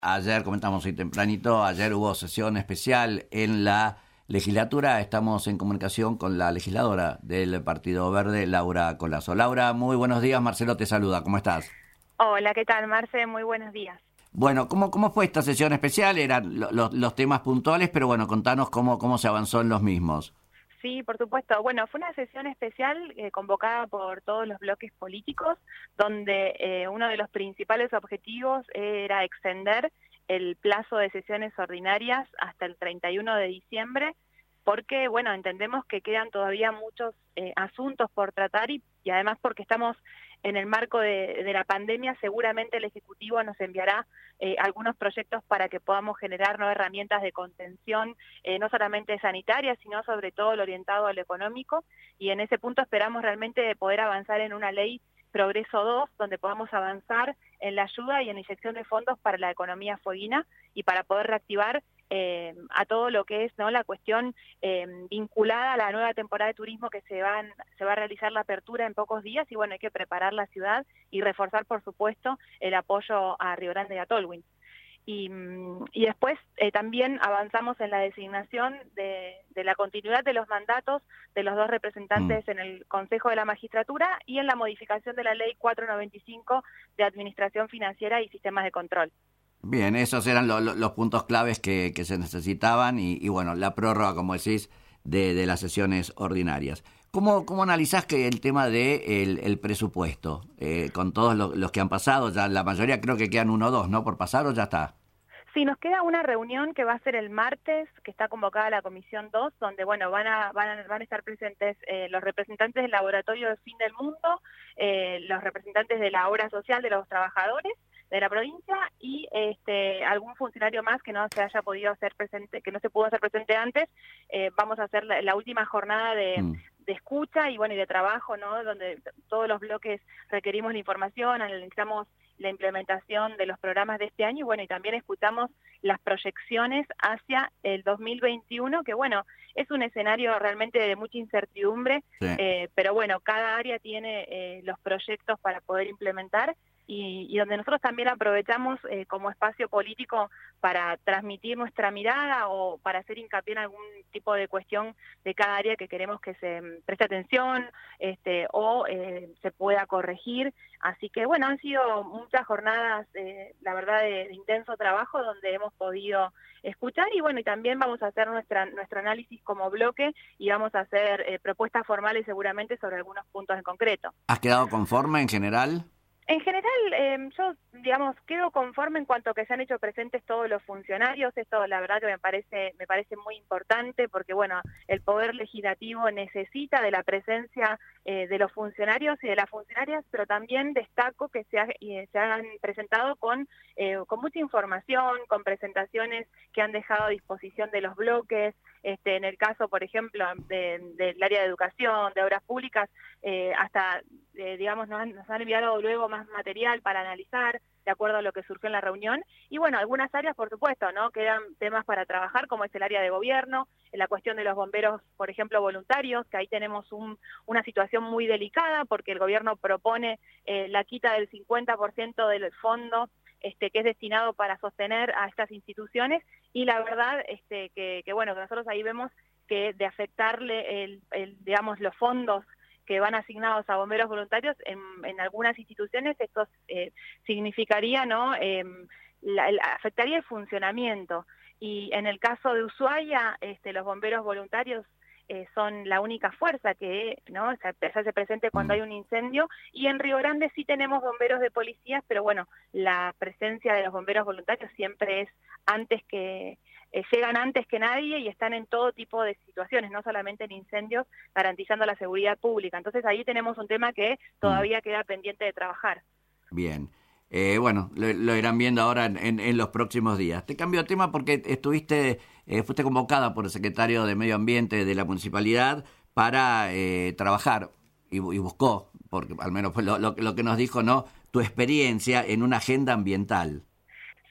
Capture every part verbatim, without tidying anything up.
Ayer, comentamos hoy tempranito, ayer hubo sesión especial en la legislatura. Estamos en comunicación con la legisladora del Partido Verde, Laura Colazo. Laura, muy buenos días. Marcelo te saluda. ¿Cómo estás? Hola, ¿qué tal, Marce? Muy buenos días. Bueno, ¿cómo, cómo fue esta sesión especial? Eran lo, lo, los temas puntuales, pero bueno, contanos cómo, cómo se avanzó en los mismos. Sí, por supuesto. Bueno, fue una sesión especial eh, convocada por todos los bloques políticos, donde eh, uno de los principales objetivos era extender el plazo de sesiones ordinarias hasta el treinta y uno de diciembre, porque, bueno, entendemos que quedan todavía muchos eh, asuntos por tratar y, y además porque estamos en el marco de, de la pandemia, seguramente el Ejecutivo nos enviará eh, algunos proyectos para que podamos generar nuevas herramientas de contención, eh, no solamente sanitarias, sino sobre todo lo orientado a lo económico, y en ese punto esperamos realmente poder avanzar en una ley Progreso dos, donde podamos avanzar en la ayuda y en la inyección de fondos para la economía fueguina y para poder reactivar Eh, a todo lo que es, ¿no?, la cuestión eh, vinculada a la nueva temporada de turismo que se, van, se va a realizar la apertura en pocos días y bueno, hay que preparar la ciudad y reforzar, por supuesto, el apoyo a Río Grande y a Tolwyn. Y, y después eh, también avanzamos en la designación de, de la continuidad de los mandatos de los dos representantes mm. en el Consejo de la Magistratura y en la modificación de la Ley cuatrocientos noventa y cinco de Administración Financiera y Sistemas de Control. Bien, esos eran lo, lo, los puntos claves que, que se necesitaban y, y bueno, la prórroga, como decís, de, de las sesiones ordinarias. ¿Cómo, cómo analizás que el tema de el, el presupuesto? Eh, con todos los, los que han pasado, ya la mayoría creo que quedan uno o dos, ¿no? ¿Por pasar o ya está? Sí, nos queda una reunión que va a ser el martes, que está convocada la Comisión dos, donde bueno van a van a, van a estar presentes eh, los representantes del Laboratorio del Fin del Mundo, eh, los representantes de la obra social de los trabajadores de la provincia y este algún funcionario más que no se haya podido hacer presente, que no se pudo hacer presente antes. Eh, vamos a hacer la, la última jornada de, mm. de escucha y bueno y de trabajo, ¿no? Donde todos los bloques requerimos la información, analizamos la implementación de los programas de este año y bueno, y también escuchamos las proyecciones hacia el dos mil veintiuno, que bueno, es un escenario realmente de mucha incertidumbre, sí. eh, pero bueno, cada área tiene eh, los proyectos para poder implementar y, y donde nosotros también aprovechamos eh, como espacio político para transmitir nuestra mirada o para hacer hincapié en algún tipo de cuestión de cada área que queremos que se preste atención este, o eh, se pueda corregir. Así que bueno, han sido muchas jornadas, eh, la verdad, de, de intenso trabajo donde hemos podido escuchar y bueno, y también vamos a hacer nuestra nuestro análisis como bloque y vamos a hacer eh, propuestas formales seguramente sobre algunos puntos en concreto. ¿Has quedado conforme en general? En general, eh, yo, digamos, quedo conforme en cuanto a que se han hecho presentes todos los funcionarios. Esto, la verdad, que me parece me parece muy importante porque, bueno, el Poder Legislativo necesita de la presencia eh, de los funcionarios y de las funcionarias, pero también destaco que se, ha, eh, se han presentado con, eh, con mucha información, con presentaciones que han dejado a disposición de los bloques. Este, en el caso, por ejemplo, de, del área de educación, de obras públicas, eh, hasta, eh, digamos, nos han, nos han enviado luego más material para analizar de acuerdo a lo que surgió en la reunión. Y bueno, algunas áreas, por supuesto, ¿no? Quedan temas para trabajar, como es el área de gobierno, en la cuestión de los bomberos, por ejemplo, voluntarios, que ahí tenemos un, una situación muy delicada porque el gobierno propone eh, la quita del cincuenta por ciento del fondo Este, que es destinado para sostener a estas instituciones y la verdad este, que, que bueno que nosotros ahí vemos que de afectarle el, el, digamos los fondos que van asignados a bomberos voluntarios en, en algunas instituciones esto eh, significaría no eh, la, la, afectaría el funcionamiento y en el caso de Ushuaia este, los bomberos voluntarios Eh, son la única fuerza que no se, se hace presente cuando hay un incendio y en Río Grande sí tenemos bomberos de policías, pero bueno, la presencia de los bomberos voluntarios siempre es antes que, eh, llegan antes que nadie y están en todo tipo de situaciones, no solamente en incendios, garantizando la seguridad pública. Entonces ahí tenemos un tema que todavía mm. queda pendiente de trabajar. Bien. Eh, bueno, lo, lo irán viendo ahora en, en, en los próximos días. Te cambio de tema porque estuviste, eh, fuiste convocada por el secretario de Medio Ambiente de la Municipalidad para eh, trabajar y, y buscó, porque al menos fue lo, lo, lo que nos dijo, ¿no? Tu experiencia en una agenda ambiental.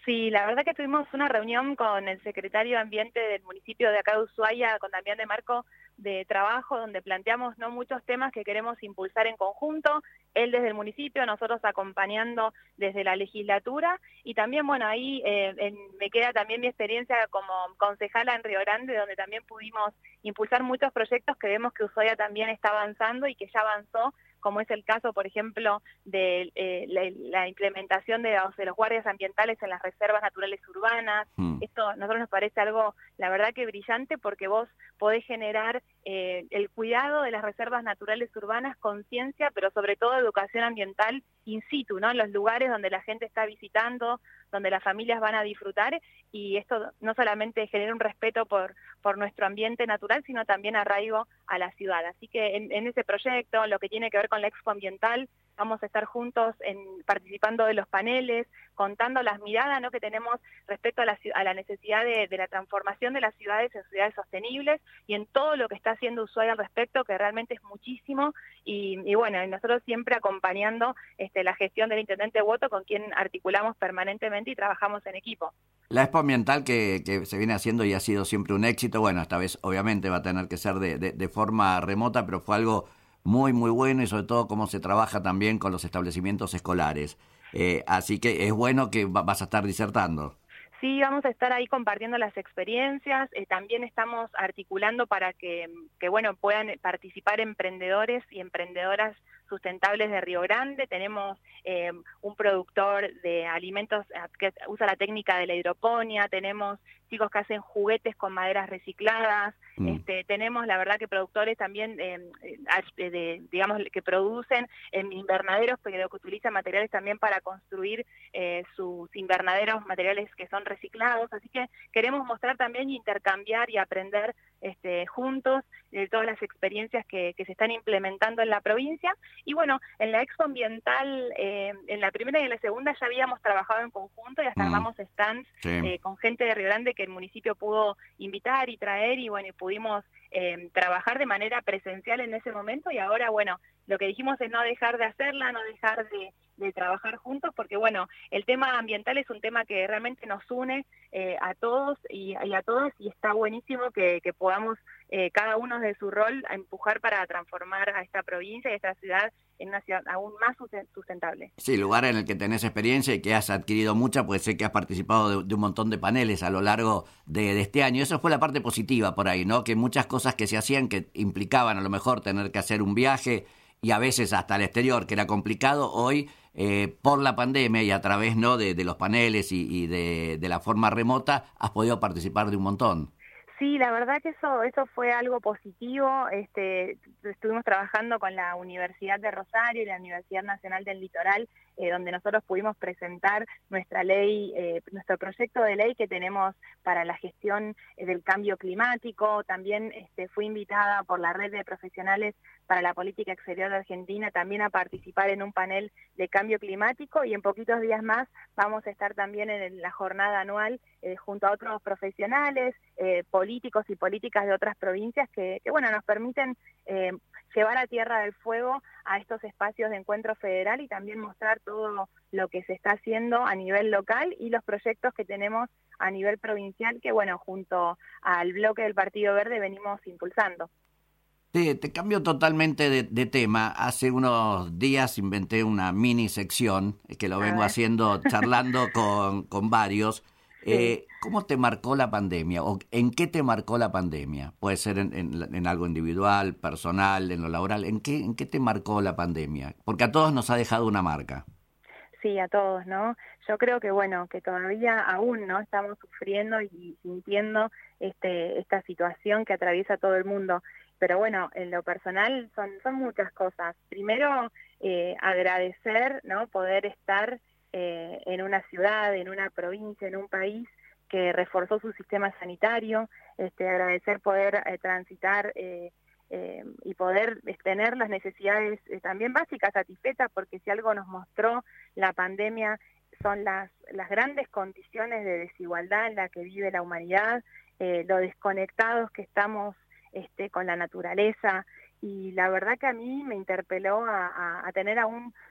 Sí, la verdad que tuvimos una reunión con el secretario de Ambiente del municipio de acá de Ushuaia, con Damián de Marco, de trabajo, donde planteamos no muchos temas que queremos impulsar en conjunto, él desde el municipio, nosotros acompañando desde la legislatura, y también, bueno, ahí eh, en, me queda también mi experiencia como concejala en Río Grande, donde también pudimos impulsar muchos proyectos que vemos que Ushuaia también está avanzando y que ya avanzó, como es el caso, por ejemplo, de eh, la, la implementación de los, de los guardias ambientales en las reservas naturales urbanas. Mm. Esto a nosotros nos parece algo, la verdad que brillante, porque vos podés generar eh, el cuidado de las reservas naturales urbanas, conciencia, pero sobre todo educación ambiental in situ, ¿no? En los lugares donde la gente está visitando, donde las familias van a disfrutar, y esto no solamente genera un respeto por, por nuestro ambiente natural, sino también arraigo a la ciudad. Así que en, en ese proyecto, lo que tiene que ver con la Expo Ambiental, vamos a estar juntos en, participando de los paneles, contando las miradas, ¿no?, que tenemos respecto a la, a la necesidad de, de la transformación de las ciudades en ciudades sostenibles, y en todo lo que está haciendo Ushuaia al respecto, que realmente es muchísimo, y, y bueno, nosotros siempre acompañando este, la gestión del Intendente Woto, con quien articulamos permanentemente y trabajamos en equipo. La Expo Ambiental que, que se viene haciendo y ha sido siempre un éxito, bueno, esta vez obviamente va a tener que ser de, de, de forma remota, pero fue algo muy, muy bueno, y sobre todo cómo se trabaja también con los establecimientos escolares. Eh, así que es bueno que va, vas a estar disertando. Sí, vamos a estar ahí compartiendo las experiencias, eh, también estamos articulando para que, que, bueno, puedan participar emprendedores y emprendedoras sustentables de Río Grande. Tenemos eh, un productor de alimentos que usa la técnica de la hidroponía, tenemos chicos que hacen juguetes con maderas recicladas, mm. este, tenemos la verdad que productores también, eh, de, de, digamos, que producen en invernaderos, pero que utilizan materiales también para construir eh, sus invernaderos, materiales que son reciclados. Así que queremos mostrar también y intercambiar y aprender este, juntos de todas las experiencias que, que se están implementando en la provincia. Y bueno, en la Expo Ambiental, eh, en la primera y en la segunda ya habíamos trabajado en conjunto y hasta mm. armamos stands sí. eh, con gente de Río Grande que el municipio pudo invitar y traer, y bueno, y pudimos eh, trabajar de manera presencial en ese momento. Y ahora, bueno, lo que dijimos es no dejar de hacerla, no dejar de, de trabajar juntos, porque bueno, el tema ambiental es un tema que realmente nos une eh, a todos y, y a todas, y está buenísimo que, que podamos eh, cada uno de su rol a empujar para transformar a esta provincia y a esta ciudad en una ciudad aún más sustentable. Sí, lugar en el que tenés experiencia y que has adquirido mucha, pues sé que has participado de, de un montón de paneles a lo largo de, de este año. Eso fue la parte positiva por ahí, ¿no? Que muchas cosas que se hacían que implicaban a lo mejor tener que hacer un viaje, y a veces hasta el exterior, que era complicado, hoy eh, por la pandemia y a través, ¿no?, de, de los paneles y, y de, de la forma remota, has podido participar de un montón. Sí, la verdad que eso eso fue algo positivo. Este, estuvimos trabajando con la Universidad de Rosario y la Universidad Nacional del Litoral, eh, donde nosotros pudimos presentar nuestra ley, eh, nuestro proyecto de ley que tenemos para la gestión eh, del cambio climático. También este, fui invitada por la Red de Profesionales para la Política Exterior de Argentina también a participar en un panel de cambio climático, y en poquitos días más vamos a estar también en la jornada anual eh, junto a otros profesionales, eh, políticos y políticas de otras provincias que, que bueno, nos permiten eh, llevar a Tierra del Fuego a estos espacios de encuentro federal y también mostrar todo lo que se está haciendo a nivel local y los proyectos que tenemos a nivel provincial que, bueno, junto al bloque del Partido Verde venimos impulsando. Te, te cambio totalmente de, de tema. Hace unos días inventé una mini sección que lo vengo haciendo, charlando con, con varios. Sí. Eh, ¿Cómo te marcó la pandemia? ¿O en qué te marcó la pandemia? Puede ser en, en, en algo individual, personal, en lo laboral. ¿En qué, ¿En qué te marcó la pandemia? Porque a todos nos ha dejado una marca. Sí, a todos, ¿no? Yo creo que, bueno, que todavía aún, ¿no?, estamos sufriendo y sintiendo este, esta situación que atraviesa todo el mundo. Pero bueno, en lo personal son, son muchas cosas. Primero, eh, agradecer, ¿no?, poder estar eh, en una ciudad, en una provincia, en un país que reforzó su sistema sanitario, este, agradecer poder eh, transitar eh, eh, y poder tener las necesidades eh, también básicas satisfechas, porque si algo nos mostró la pandemia son las, las grandes condiciones de desigualdad en la que vive la humanidad, eh, lo desconectados que estamos este, con la naturaleza, y la verdad que a mí me interpeló a, a, a tener aún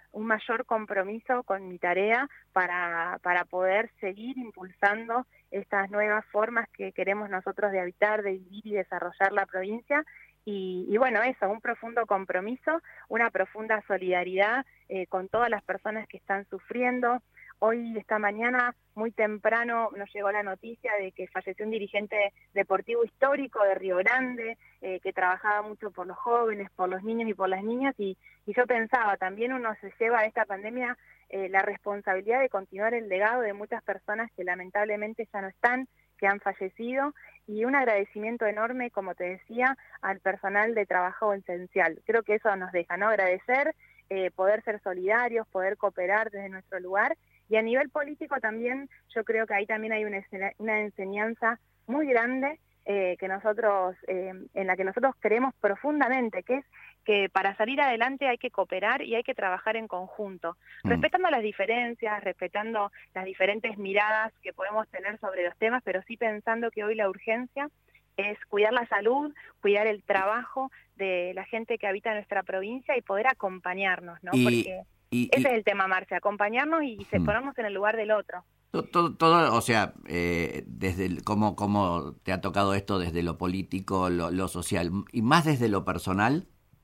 un mayor compromiso con mi tarea para, para poder seguir impulsando estas nuevas formas que queremos nosotros de habitar, de vivir y desarrollar la provincia. Y, y bueno, eso, un profundo compromiso, una profunda solidaridad eh, con todas las personas que están sufriendo. Hoy, esta mañana, muy temprano, nos llegó la noticia de que falleció un dirigente deportivo histórico de Río Grande, eh, que trabajaba mucho por los jóvenes, por los niños y por las niñas, y, y yo pensaba, también uno se lleva a esta pandemia eh, la responsabilidad de continuar el legado de muchas personas que lamentablemente ya no están, que han fallecido, y un agradecimiento enorme, como te decía, al personal de trabajo esencial. Creo que eso nos deja, ¿no? Agradecer, eh, poder ser solidarios, poder cooperar desde nuestro lugar. Y a nivel político también, yo creo que ahí también hay una, una enseñanza muy grande eh, que nosotros, eh, en la que nosotros creemos profundamente, que es que para salir adelante hay que cooperar y hay que trabajar en conjunto, mm. respetando las diferencias, respetando las diferentes miradas que podemos tener sobre los temas, pero sí pensando que hoy la urgencia es cuidar la salud, cuidar el trabajo de la gente que habita nuestra provincia y poder acompañarnos, ¿no? Y... Porque Y, Ese y, es el tema, Marcia, acompañarnos y, y se, ponernos en el lugar del otro. Todo, todo o sea, eh, desde el, cómo, cómo te ha tocado esto desde lo político, lo, lo social, y más desde lo personal.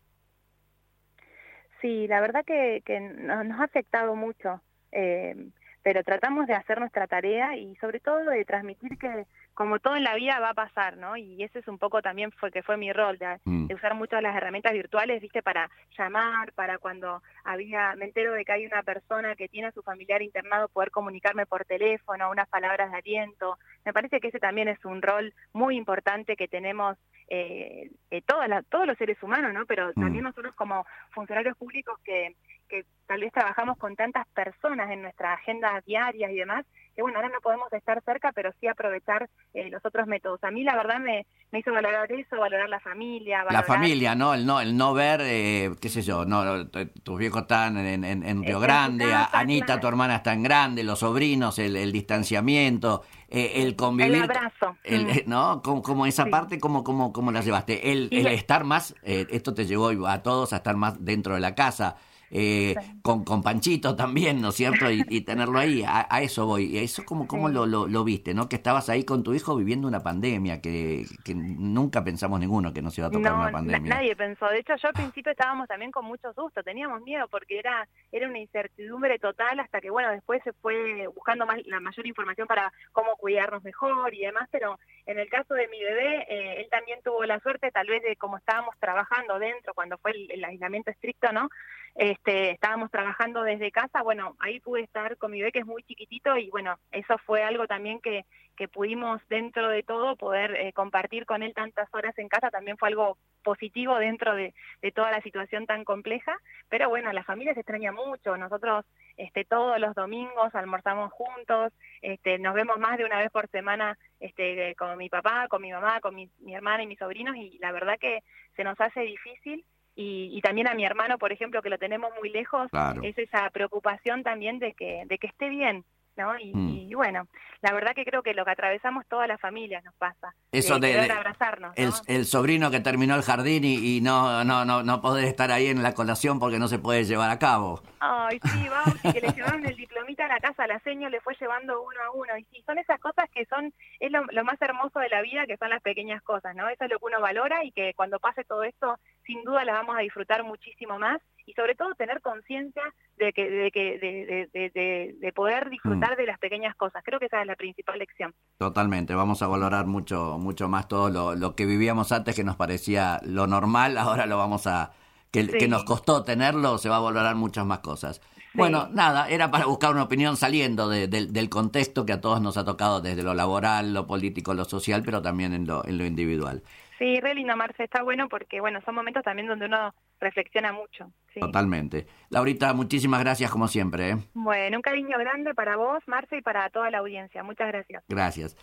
Sí, la verdad que, que nos, nos ha afectado mucho, eh, pero tratamos de hacer nuestra tarea y sobre todo de transmitir que como todo en la vida va a pasar, ¿no? Y ese es un poco también fue que fue mi rol, de, mm. de usar muchas las herramientas virtuales, ¿viste? Para llamar, para cuando había, me entero de que hay una persona que tiene a su familiar internado, poder comunicarme por teléfono, unas palabras de aliento. Me parece que ese también es un rol muy importante que tenemos eh, eh, todas la, todos los seres humanos, ¿no? Pero mm. también nosotros como funcionarios públicos que, que tal vez trabajamos con tantas personas en nuestras agendas diarias y demás, que bueno, ahora no podemos estar cerca, pero sí aprovechar eh, los otros métodos. A mí la verdad me, me hizo valorar eso, valorar la familia. Valorar... La familia, ¿no? El no el no ver, eh, qué sé yo, no tus viejos están en, en, en Río Grande, casa, Anita, claro. Tu hermana está en Grande, los sobrinos, el, el distanciamiento, eh, el convivir. El abrazo. El, mm. ¿No? Como, como esa sí. parte, ¿cómo, cómo, cómo la llevaste? El, el estar más, eh, esto te llevó a todos a estar más dentro de la casa. Eh, sí. con, con Panchito también, ¿no es cierto? Y, y tenerlo ahí, a, a eso voy. Y eso como, como sí. lo, lo, lo viste, ¿no? Que estabas ahí con tu hijo viviendo una pandemia, que, que nunca pensamos ninguno que nos iba a tocar no, una pandemia. Na- nadie pensó. De hecho, yo al principio estábamos también con mucho susto, teníamos miedo porque era era una incertidumbre total hasta que, bueno, después se fue buscando más, la mayor información para cómo cuidarnos mejor y demás, pero en el caso de mi bebé, eh, él también tuvo la suerte, tal vez de como estábamos trabajando dentro, cuando fue el, el aislamiento estricto, ¿no? Este, estábamos trabajando desde casa, bueno, ahí pude estar con mi bebé que es muy chiquitito y bueno, eso fue algo también que, que pudimos dentro de todo poder eh, compartir con él tantas horas en casa, también fue algo positivo dentro de, de toda la situación tan compleja, pero bueno, la familia se extraña mucho, nosotros este, todos los domingos almorzamos juntos, este, nos vemos más de una vez por semana este, con mi papá, con mi mamá, con mi, mi hermana y mis sobrinos y la verdad que se nos hace difícil. Y, y también a mi hermano, por ejemplo, que lo tenemos muy lejos, claro. es esa preocupación también de que de que esté bien, ¿no? Y, mm. y bueno, la verdad que creo que lo que atravesamos todas las familias nos pasa. Eso de, de, de abrazarnos, ¿no? el, el sobrino que terminó el jardín y, y no no no no poder estar ahí en la colación porque no se puede llevar a cabo. Ay, sí, vamos, y que le llevaron el diplomita a la casa, la seño le fue llevando uno a uno. Y sí, son esas cosas que son, es lo, lo más hermoso de la vida, que son las pequeñas cosas, ¿no? Eso es lo que uno valora y que cuando pase todo esto, sin duda las vamos a disfrutar muchísimo más. Y sobre todo tener conciencia de que de que de, de, de, de, de poder disfrutar mm. de las pequeñas cosas. Creo que esa es la principal lección. Totalmente, vamos a valorar mucho mucho más todo lo, lo que vivíamos antes, que nos parecía lo normal, ahora lo vamos a... Que, sí. que nos costó tenerlo, se va a valorar muchas más cosas. Sí. Bueno, nada, era para buscar una opinión saliendo de, de, del contexto que a todos nos ha tocado desde lo laboral, lo político, lo social, pero también en lo, en lo individual. Sí, re lindo, Marce, está bueno porque, bueno, son momentos también donde uno reflexiona mucho. Sí. Totalmente. Laurita, muchísimas gracias como siempre. ¿eh? Bueno, un cariño grande para vos, Marce, y para toda la audiencia. Muchas gracias. Gracias.